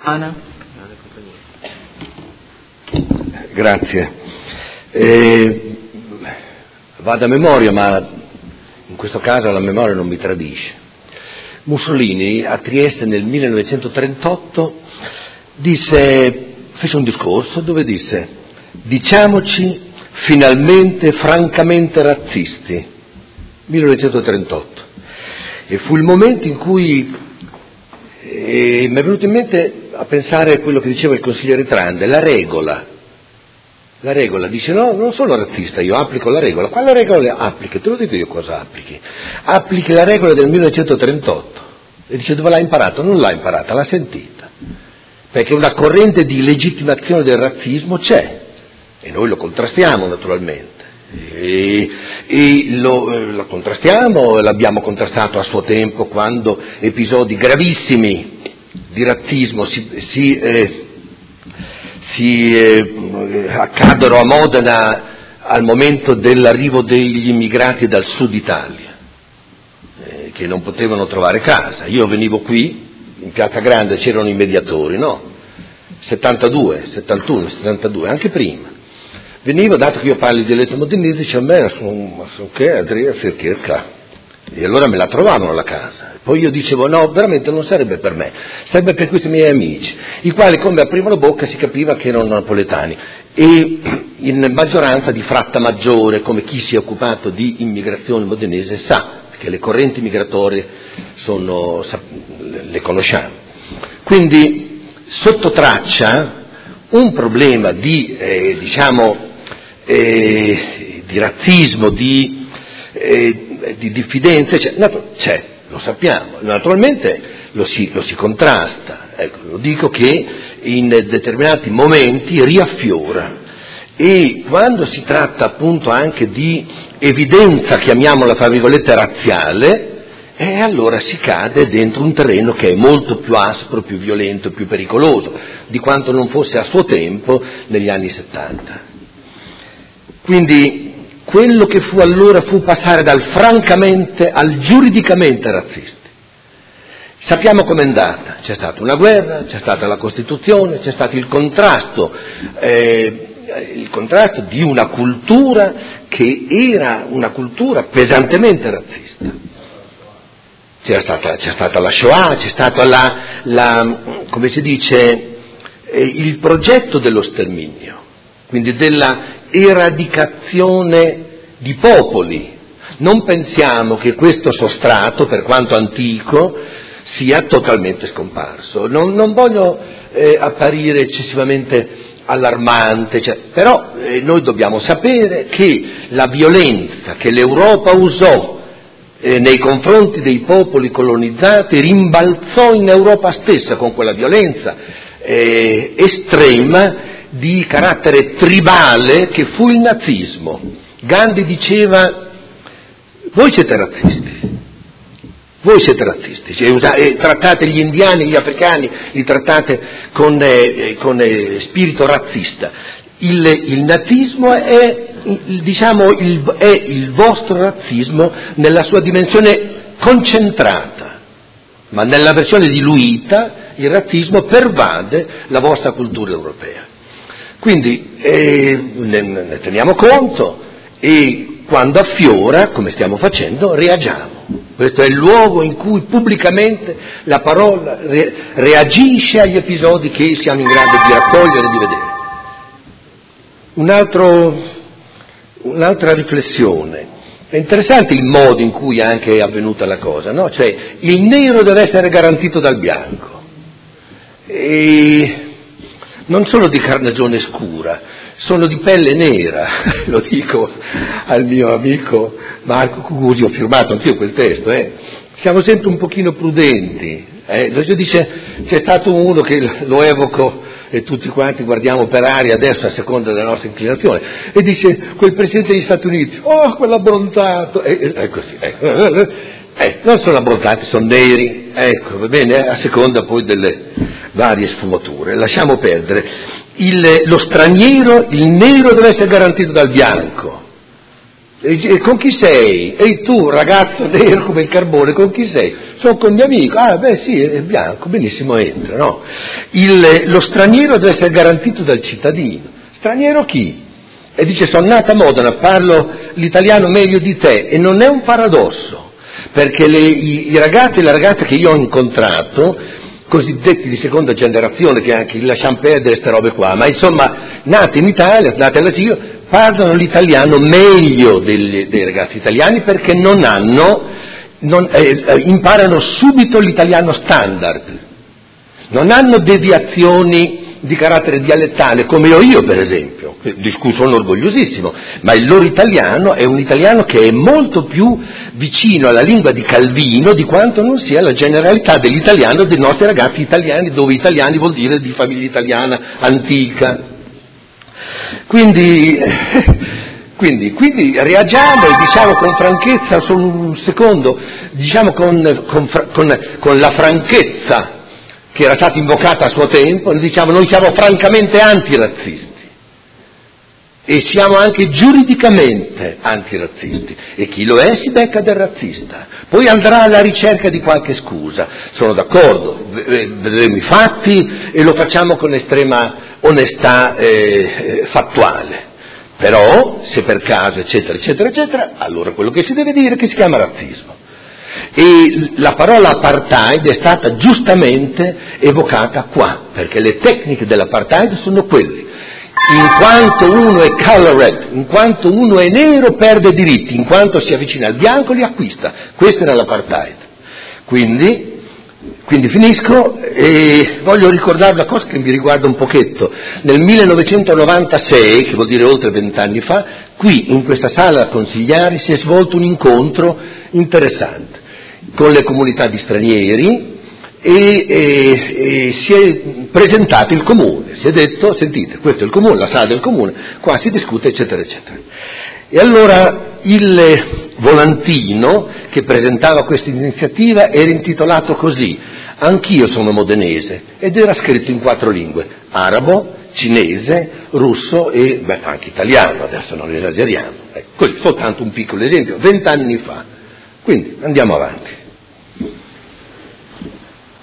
Ana. Grazie. Vado a memoria, ma in questo caso la memoria non mi tradisce. Mussolini a Trieste nel 1938 fece un discorso dove disse: diciamoci finalmente francamente razzisti. 1938. E fu il momento in cui mi è venuto in mente a pensare a quello che diceva il consigliere Trande, la regola. La regola dice: no, non sono razzista, io applico la regola. Quale regola applichi? Te lo dico io cosa applichi. Applichi la regola del 1938. E dice: dove l'ha imparato? Non l'ha imparata, l'ha sentita. Perché una corrente di legittimazione del razzismo c'è, e noi lo contrastiamo naturalmente. Lo contrastiamo, l'abbiamo contrastato a suo tempo quando episodi gravissimi di razzismo accadono a Modena al momento dell'arrivo degli immigrati dal sud Italia, che non potevano trovare casa. Io venivo qui, in Piazza Grande c'erano i mediatori, no? 72, 71, 72, anche prima. Venivo, dato che io parlo di dialetto modenese, dice: a me sono che Andrea Firchirca. E allora me la trovavano la casa. Poi io dicevo: no, veramente non sarebbe per me, sarebbe per questi miei amici, i quali come aprivano bocca si capiva che erano napoletani, e in maggioranza di Fratta Maggiore, come chi si è occupato di immigrazione modenese sa, perché le correnti migratorie le conosciamo. Quindi sotto traccia un problema di razzismo, di diffidenza c'è, lo sappiamo, naturalmente lo si contrasta. Ecco, lo dico che in determinati momenti riaffiora, e quando si tratta appunto anche di evidenza, chiamiamola fra virgolette razziale, allora si cade dentro un terreno che è molto più aspro, più violento, più pericoloso di quanto non fosse a suo tempo negli anni 70. Quindi quello che fu allora fu passare dal francamente al giuridicamente razzisti. Sappiamo com'è andata: c'è stata una guerra, c'è stata la Costituzione, c'è stato il contrasto di una cultura che era una cultura pesantemente razzista. C'è stata la Shoah, c'è stato come si dice, il progetto dello sterminio, quindi della eradicazione di popoli. Non pensiamo che questo sostrato, per quanto antico, sia totalmente scomparso. Non voglio apparire eccessivamente allarmante, però noi dobbiamo sapere che la violenza che l'Europa usò nei confronti dei popoli colonizzati rimbalzò in Europa stessa con quella violenza estrema di carattere tribale che fu il nazismo. Gandhi diceva: voi siete razzisti, cioè, trattate gli indiani, gli africani, li trattate con spirito razzista. Il nazismo è il vostro razzismo nella sua dimensione concentrata, ma nella versione diluita il razzismo pervade la vostra cultura europea. Quindi ne teniamo conto, e quando affiora, come stiamo facendo, reagiamo. Questo è il luogo in cui pubblicamente la parola reagisce agli episodi che siamo in grado di raccogliere e di vedere. Un'altra riflessione. È interessante il modo in cui anche è avvenuta la cosa, no? Cioè, il nero deve essere garantito dal bianco. E non sono di carnagione scura, sono di pelle nera, lo dico al mio amico Marco Cucusi, ho firmato anch'io quel testo, Siamo sempre un pochino prudenti, dice, c'è stato uno che lo evoco e tutti quanti guardiamo per aria adesso a seconda della nostra inclinazione, e dice: quel presidente degli Stati Uniti, quell'abbronzato, è così, non sono abbronzati, sono neri, ecco, va bene, a seconda poi delle varie sfumature. Lasciamo perdere. Lo straniero, il nero deve essere garantito dal bianco, E dice, con chi sei? E tu, ragazzo nero come il carbone, con chi sei? Sono con mio amico. Ah, beh sì, è bianco, benissimo, entra, no? Lo straniero deve essere garantito dal cittadino. Straniero chi? E dice, sono nata a Modena, parlo l'italiano meglio di te, e non è un paradosso, perché i ragazzi e le ragazze che io ho incontrato, cosiddetti di seconda generazione, che anche lasciamo perdere queste robe qua, ma insomma, nati in Italia, nati all'asilo, parlano l'italiano meglio dei ragazzi italiani perché imparano subito l'italiano standard, non hanno deviazioni di carattere dialettale come ho io per esempio, di cui sono orgogliosissimo, ma il loro italiano è un italiano che è molto più vicino alla lingua di Calvino di quanto non sia la generalità dell'italiano dei nostri ragazzi italiani, dove italiani vuol dire di famiglia italiana antica. Quindi reagiamo e diciamo con franchezza, solo un secondo, diciamo con la franchezza che era stata invocata a suo tempo, diciamo noi siamo francamente antirazzisti e siamo anche giuridicamente antirazzisti, e chi lo è si becca del razzista, poi andrà alla ricerca di qualche scusa. Sono d'accordo, vedremo i fatti e lo facciamo con estrema onestà fattuale, però se per caso eccetera eccetera eccetera, allora quello che si deve dire è che si chiama razzismo. E la parola apartheid è stata giustamente evocata qua, perché le tecniche dell'apartheid sono quelle: in quanto uno è colored, in quanto uno è nero perde diritti, in quanto si avvicina al bianco li acquista. Questa era l'apartheid. Quindi finisco e voglio ricordare una cosa che mi riguarda un pochetto. Nel 1996, che vuol dire oltre 20 anni fa, qui in questa sala consigliari si è svolto un incontro interessante con le comunità di stranieri e si è presentato il comune, si è detto, sentite, questo è il comune, la sala del comune, qua si discute eccetera eccetera. E allora il volantino che presentava questa iniziativa era intitolato così: anch'io sono modenese, ed era scritto in 4 lingue: arabo, cinese, russo e anche italiano, adesso non esageriamo, così soltanto un piccolo esempio, 20 anni fa. Quindi andiamo avanti.